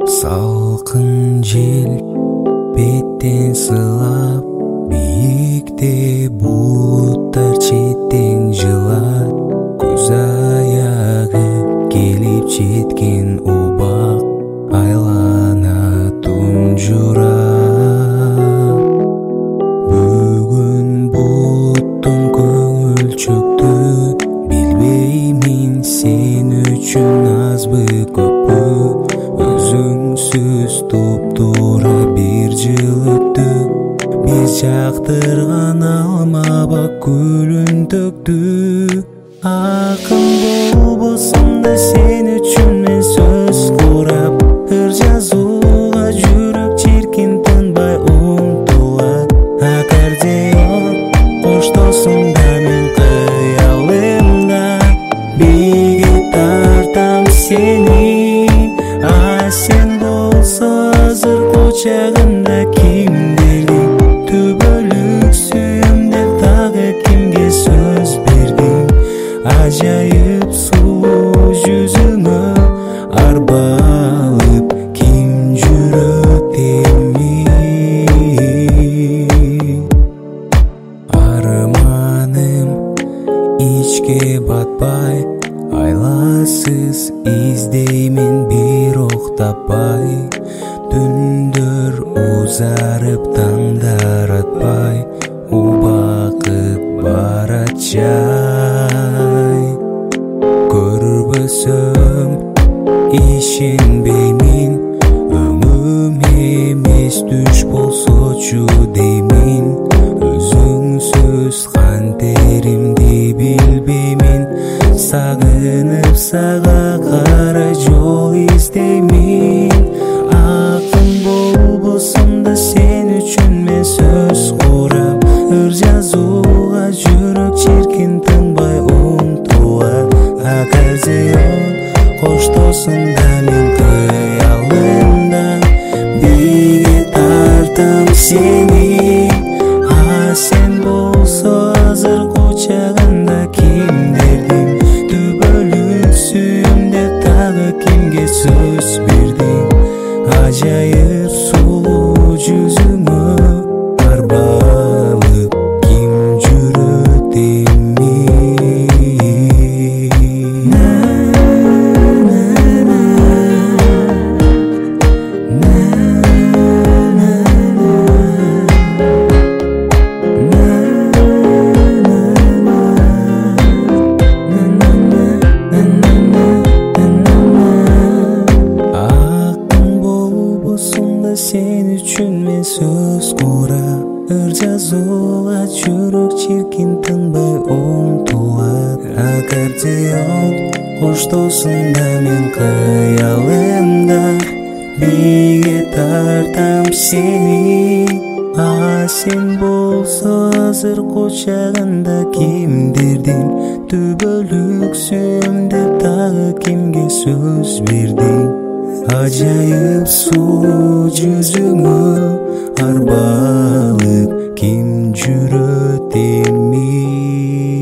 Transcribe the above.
Salkın jel bеттен сылап, бийикте булуттар четтен жылат. Көз аягы келип жеткен убак, айлана тунжурап. Бүгүн булуттун көңүл чөктү, билбеймин сен үчүн азбы көппү. Өзүңсүз туп-туура бир жыл өттү, биз жактырган алмабак гүлүн төктү. Акын болбосун да сен үчүн мен сөз курап, ыр жазууга жүрөк чиркин тынбай умтулат. Аккордеон коштосун да мен кыялымда, бийге тартам сени. Сен болсо азыр кучагында кимдердин, түбөлүк сүйөм деп дагы кимге сөз бердиң. Ажайып сулуу жүзүңө арбалып ким жүрөт эми. Арманым ичке батпай, айласыз издеймин бирок таппай. Түндөр узарып таңдар атпай, убакыт барат жай. Көрбөсөм ишенбеймин, өңүм эмес түш болсочу деймин. Өзүңсүз кантеримди билбеймин, сагынып сага карай жол издеймин. Акын болбосун да сен үчүн мен сөз курап, ыр жазууга жүрөк чиркин тынбай умтулат. Аккордеон коштосун да мен кыялымда, бийге тартам сени. Сен болсо азыр кучагында кимдердин, түбөлүк сүйөм деп дагы кимге сөз бердиң. Ажайып сулуу жүзүңө арбалып ким жүрөт эми. Сен үчүн мен сөз курап, ыр жазууга жүрөк чиркин тынбай умтулат. Аккордеон коштосун да мен кыялымда, бийге тартам сени. Сен болсо азыр кучагында кимдердин, түбөлүк сүйөм деп дагы кимге сөз бердиң. Ажайып сулуу жүзүңө арбалып ким жүрөт эми.